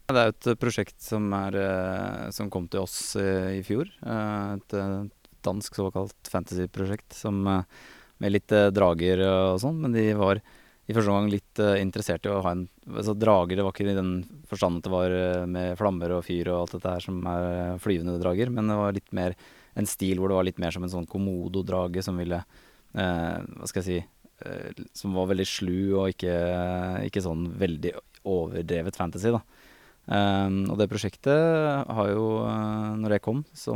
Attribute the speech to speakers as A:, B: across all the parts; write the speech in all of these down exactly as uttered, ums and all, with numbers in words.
A: Det er jo et prosjekt som, er, eh, som kom til oss eh, i fjor. Eh, Et eh, dansk såkalt fantasy-prosjekt som, eh, med litt eh, drager og sånn, men de var i første omgang litt eh, interessert i å ha en altså drager. Det var ikke i den forstand at det var eh, med flammer og fyr og alt dette her som er eh, flyvende drager, men det var litt mer en stil hvor det var litt mer som en sånn komodo-drage som ville eh, hva skal jeg si eh, som var veldig slu og ikke, ikke sånn veldig overdrevet fantasy, da. Um, og det prosjektet har jo, uh, når det kom, så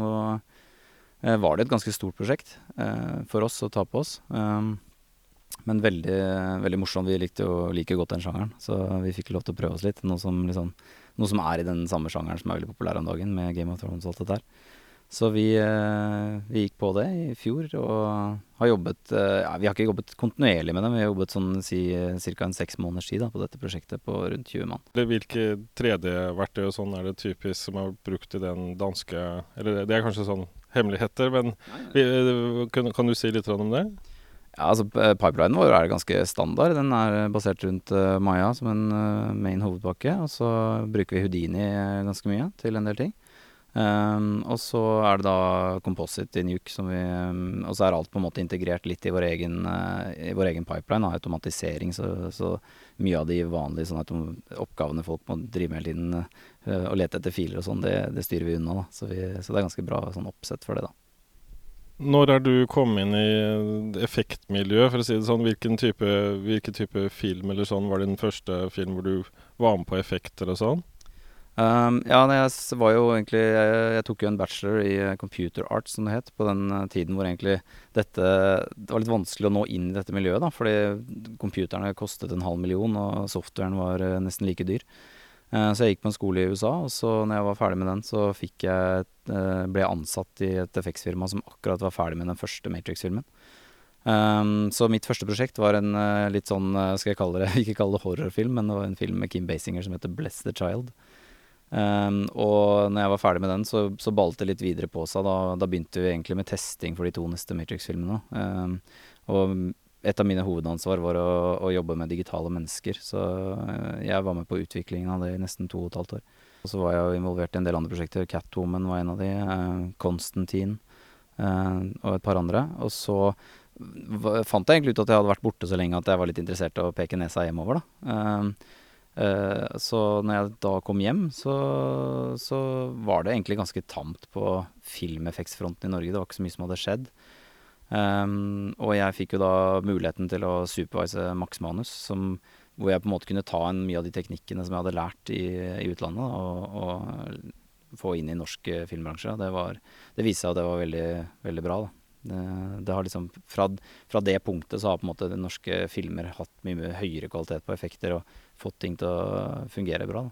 A: uh, var det et ganske stort prosjekt uh, for oss å ta på oss. Um, men veldig, veldig morsomt. Vi likte jo like godt den sjangeren, så vi fikk lov til å prøve oss litt. Noe som, liksom, noe som er i den samme sjangeren som er veldig populær om dagen, med Game of Thrones og alt det der. Så vi, uh, vi gikk på det i fjor, og har jobbet uh, ja, vi har ikke jobbet kontinuerlig med det, men vi har jobbet sånn si, cirka en seks måneders tid da, på dette prosjektet på rundt tjue mann.
B: Hvilke tre D-verktøy og sånn er det typisk som er brukt i den danske, eller det er kanskje sånn hemmeligheter, men vi, kan, kan du si litt om det?
A: Ja, altså Pipelinen vår er ganske standard. Den er basert rundt uh, Maya som en uh, main hovedpakke, og så bruker vi Houdini ganske mye til en del ting. Um, og så er det da Composite i Nuke som vi um, og så er alt på en måte integrert litt i vår egen, uh, i vår egen pipeline, da, automatisering, så, så mye av de vanlige sånne oppgavene folk må drive med hele tiden uh, og lete etter filer og sånn, det, det styrer vi unna, da. Så, vi, så det er ganske bra sånn oppsett for det, da.
B: Når er du kommet inn i effektmiljø, for å si det sånn? Hvilken type, hvilken type film eller sånn var din første film hvor du var med på effekter og sånn?
A: Um, ja, jeg var jo egentlig jeg, jeg tok jo en bachelor i computer arts, som det het, på den uh, tiden hvor egentlig dette det var litt vanskelig å nå inn i dette miljøet, da, fordi computerne kostet en halv million, og softwaren var uh, nesten like dyr. Uh, så jeg gikk på en skole i U S A, og så når jeg var ferdig med den, så fikk jeg, uh, ble jeg ansatt i et effektsfirma som akkurat var ferdig med den første Matrix-filmen. Um, så mitt første prosjekt var en uh, litt sånn, uh, skal jeg kalle det, ikke kalle det horrorfilm, men det var en film med Kim Basinger som heter Bless the Child. Um, og når jeg var ferdig med den, så, så ballet det litt videre på seg. Da, da begynte vi egentlig med testing for de to neste Matrix-filmene. Um, og et av mine hovedansvar var å, å jobbe med digitale mennesker, så uh, jeg var med på utviklingen av det i nesten to og et halvt år. Og så var jeg jo involvert i en del andre prosjekter. Catwoman var en av de, uh, Constantine uh, og et par andre. Og så fant jeg egentlig ut at jeg hadde vært borte så lenge at jeg var litt interessert i å peke nesa hjemover, da. Um, Uh, så når jeg da kom hjem, så, så var det egentlig ganske tamt på filmeffektsfronten i Norge. Det var ikke så mye som hadde skjedd. Um, og jeg fikk jo da muligheten til å supervise Max Manus, som, hvor jeg på en måte kunne ta en mye av de teknikkene som jeg hadde lært i, i utlandet, og, og få inn i norsk filmbransje. Det, var, det viste seg at det var veldig, veldig bra, da. Det, det har liksom, fra, fra det punktet så har på en måte de norske filmer hatt mye høyere kvalitet på effekter og fått ting til å fungere bra,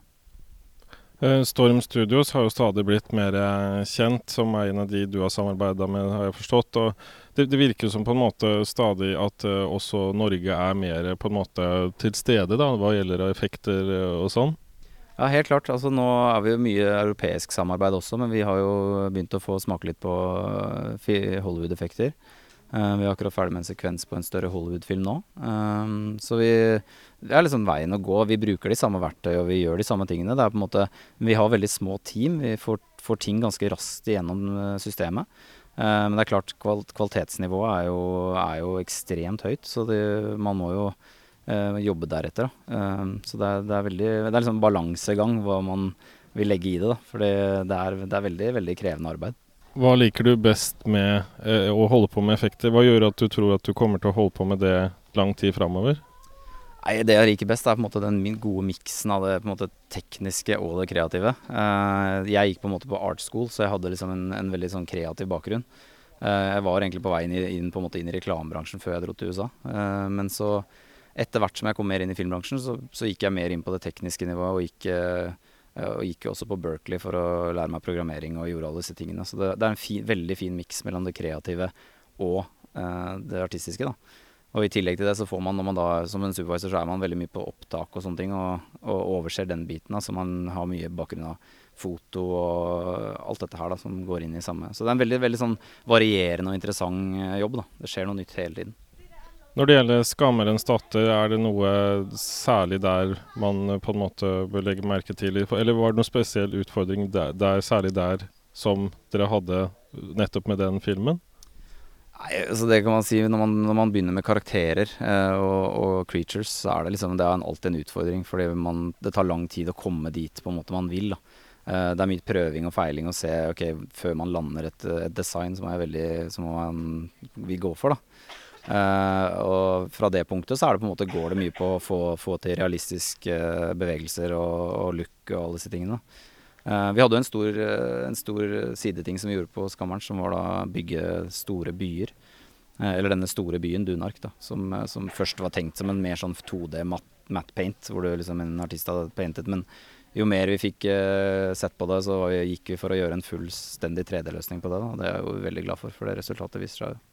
A: da.
B: Storm Studios har jo stadig blitt mer kjent som en av de du har samarbeidet med, har jeg forstått. Og det, det virker jo som på en måte stadig at uh, også Norge er mer på en måte til stede da, hva gjelder effekter og sånn.
A: Ja, helt klart. Altså, nå er vi jo mye europeisk samarbeid også, men vi har jo begynt å få smake litt på Hollywood-effekter. Uh, vi er akkurat ferdig med en sekvens på en større Hollywood-film nå. Um, så vi, det er liksom veien å gå. Vi bruker de samme verktøy, og vi gjør de samme tingene. Det er på en måte, vi har veldig små team. Vi får, får ting ganske raskt igjennom systemet. Uh, men det er klart, kval kvalitetsnivået er jo, er jo ekstremt høyt, så det, man må jo uh, jobbe deretter. Da. Uh, så det er, det er veldig, det er liksom balansegang hva man vil legge i det, da. For det er, det er veldig, veldig krevende arbeid.
B: Hva liker du best med eh, å holde på med effekter? Hva gjør at du tror at du kommer til å holde på med det lang tid fremover?
A: Nei, det jeg liker best er på en måte den gode miksen av det på en måte tekniske og det kreative. Uh, jeg gikk på en måte på art school, så jeg hadde liksom en, en veldig sånn kreativ bakgrunn. Uh, jeg var egentlig på vei inn, inn, på en måte inn i reklamebransjen før jeg dro til U S A. Uh, men så etter hvert som jeg kom mer inn i filmbransjen, så, så gikk jeg mer inn på det tekniske nivået og gikk... Uh, Og gikk jo også på Berkeley for å lære meg programmering og gjorde alle disse tingene. Så det, det er en fin, veldig fin miks mellom det kreative og eh, det artistiske, da. Og i tillegg til det så får man, når man da, som en supervisor, så er man veldig mye på opptak og sånne ting, og, og overser den biten, da, så man har mye bakgrunn av foto og alt dette her da, som går inn i samme. Så det er en veldig, veldig sånn varierende og interessant jobb, da. Det skjer noe nytt hele tiden.
B: Når det gjelder Skammerens datter, er det noe særlig der man eh, på en måte bør legge merke til? Eller var det noen spesiell utfordring der, der, særlig der, som dere hadde nettopp med den filmen?
A: Nei, altså det kan man si når man, når man begynner med karakterer eh, og, og creatures, så er det liksom, det er en, alltid en utfordring, fordi man, det tar lang tid å komme dit på en måte man vil da. Eh, det er mye prøving og feiling å se, ok, før man lander et, et design som er veldig, som man vil gå for da. Uh, og fra det punktet så er det på en måte går det mye på å få, få til realistiske uh, bevegelser og, og look og alle disse tingene. Uh, vi hadde jo en stor, uh, en stor sideting som vi gjorde på Skammeren, som var da bygge store byer. Uh, eller denne store byen, Dunark, da, som, uh, som først var tenkt som en mer sånn to D matte, matte paint, hvor du liksom en artist hadde paintet, men jo mer vi fikk uh, sett på det, så vi, gikk vi for å gjøre en fullstendig tre D-løsning på det, da. Det er jeg jo veldig glad for, for det resultatet viser seg jo.